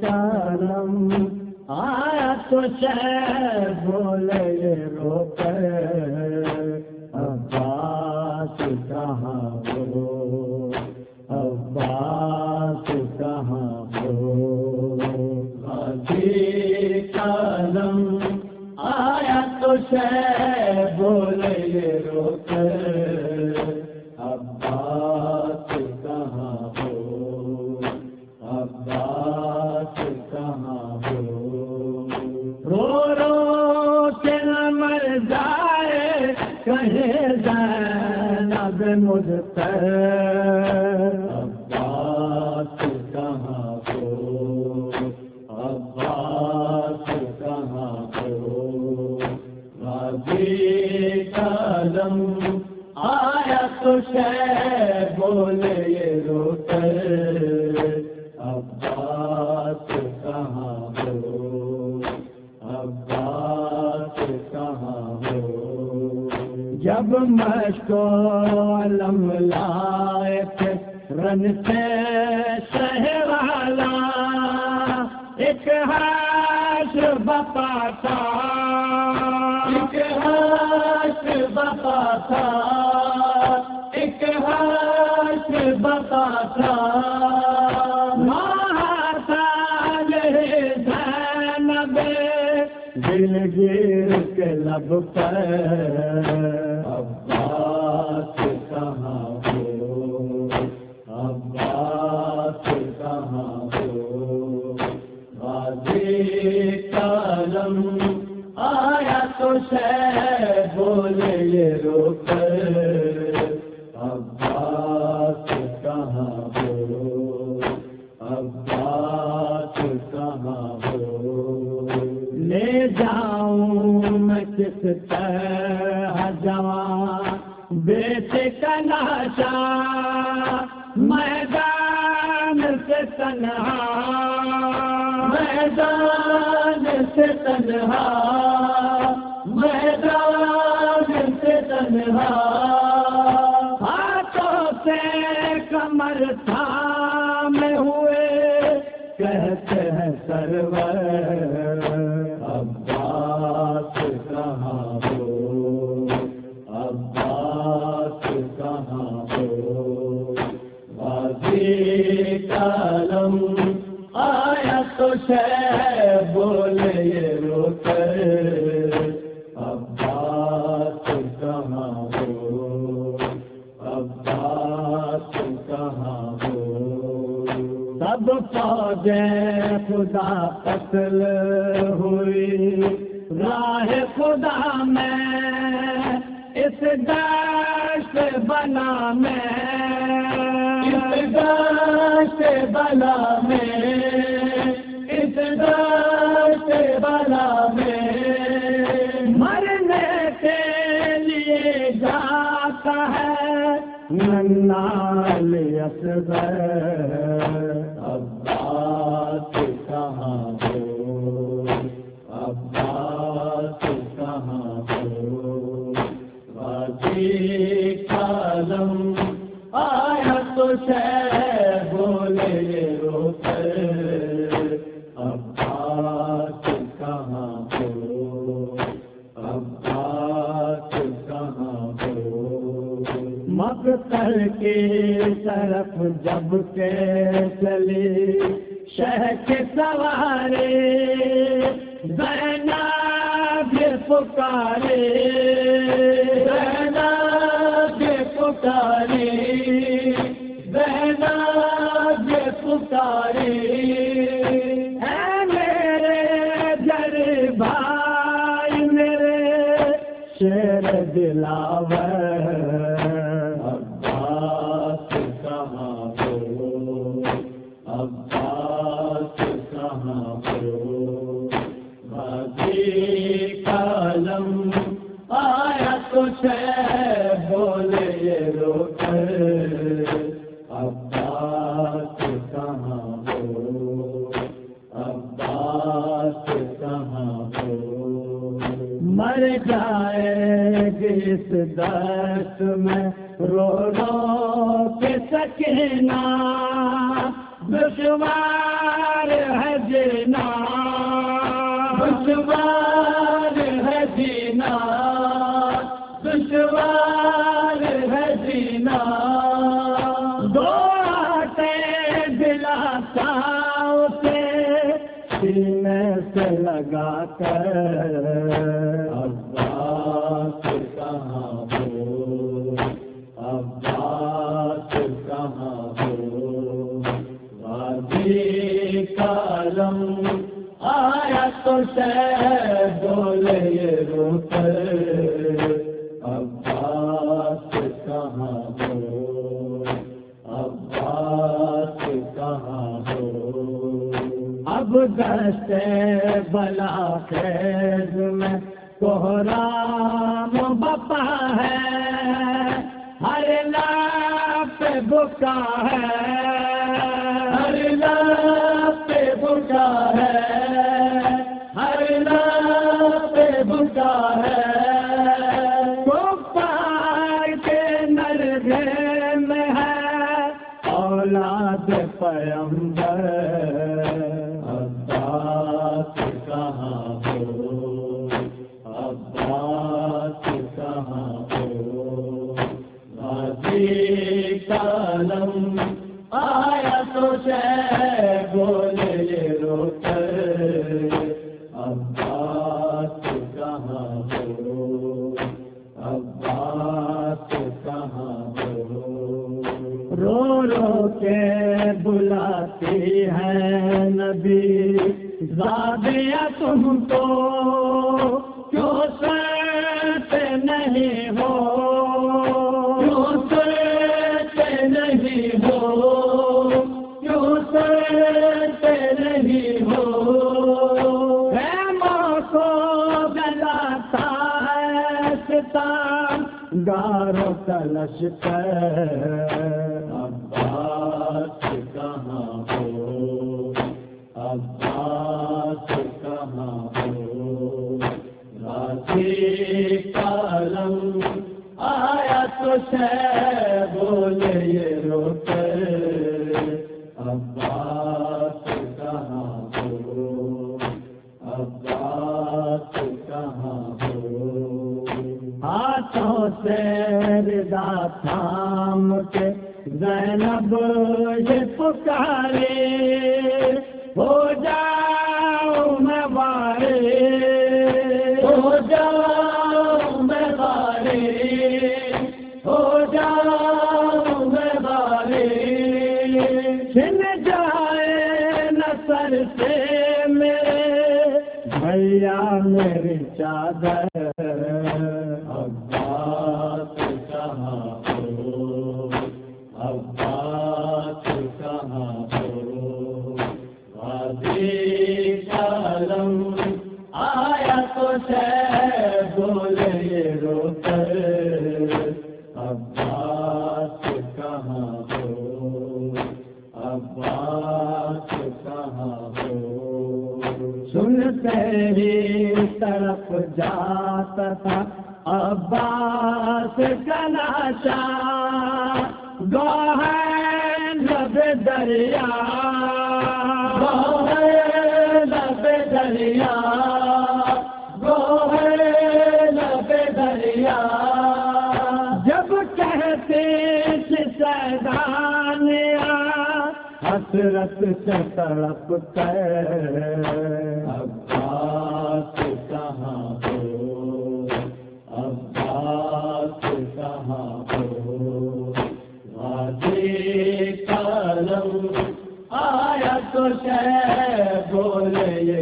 کرم آیا تو شہ بولے رو کر عباس کہاں ہو عباس کہاں ہو غازی کرم آیا تو شہ بولے رو کر عباس کہاں ہو عباس کہاں ہو رو رو کے نہ مر جائے کہیں زینب مجھتر عباس کہاں ہو عباس کہاں ہو غازی کرم آیا تو شہ بولے رو کر عباس کہاں ہو عباس کہاں ہو جب مشکو علم لائے تھے رن سے شہوالا ایک ہاش بپا تھا ایک ہاش بپا تھا ایک ہاش بپا تھا دل گیر کے لب پر عباس کہاں ہو عباس کہاں ہو غازی کرم آیا تو شہ بولے رو کر عباس کہاں ہو عباس کہاں ہو لے جاؤں میں کس طرح جوان بیٹے کا ناشا میدان سے تنہا میدان سے تنہا میدان سے تنہا ہاتھوں سے کمر تھامے ہوئے کہتے ہیں سرور عباس کہاں ہو عباس کہاں ہو غازی کرم آیا تو شہ بولے رو کر عباس کہاں ہو عباس کہاں ہو سب فوجیں خدا قتل ہوئی راہ خدا میں اس دشت بلا میں اس دشت بلا میں اس دشت بلا میں مرنے کے لیے جاتا ہے ننال اصغر عباس کہاں ہو عباس کہاں ہو غازی کرم آیا تو شہ بولے رو کر عباس کہاں ہو عباس کہاں ہو مقتل کی طرف جب کے چلی شہ کے سوارے زینب پکارے زینب پکارے زینب پکارے اے میرے جر بھائی میرے شیر دلاور عباس کہاں ہو عباس کہاں ہو غازی کرم آیا تو شہ بولے رو کر عباس کہاں ہو عباس کہاں ہو مر جائے گی اس دشت میں رو رو کے سکینہ دشوار ہے جینا دشوار ہے جینا دشوار ہے جینا دو آتے دلاتا اسے سینے سے لگا کر عباس کہاں ہو عباس کہاں ہو وادی کالم آیا تو شہ بولے یہ رو کر عباس کہاں ہو عباس کہاں ہو اب دست بلا خیز میں کوہرام بپا ہے ہر لاپ بکا ہے ہر لاپ بکا ہے ہر لاپ بکا ہے کفار کے نرغے میں ہے اولاد پیغمبر عباس کہاں ہو عباس کہاں ہو وادی کالم آیا تو شہ بولے یہ رو کر عباس کہاں ہو عباس کہاں ہو رو رو کے بلاتی ہے نبی زادیاں تم کو کیوں سنتے نہیں ہو کیوں سنتے نہیں ہو کیوں سنتے نہیں ہو خیموں کو جلاتا ہے ستم گاروں کا لشکر عباس کہاں ہو عباس کہاں ہو وادی کالم آیا تو شہ بولے یہ رو کر عباس کہاں ہو عباس کہاں ہو ہاتھوں سے ردا تھام کے زینب یہ پکارے ہو جاؤ میں بارے ہو جاؤ میں بارے ہو جاؤ میں بارے چھن جائے نسل سے میرے بھیا میری چادر عباس کہاں ہو عباس کہاں ہو وادی کالم آیا تو شہ بولے یہ رو کر عباس کہاں ہو عباس کہاں ہو سنتے ہی طرف جاتا تھا عباس کا ناشا گوہر لب دریا گوہر لب دریا گوہر لب دریا جب کہتے تھے سیدانیا حسرت سے تڑپتے عباس کہاں ہو عباس کہاں ہو وادی کالم آیا تو شہ بولے یہ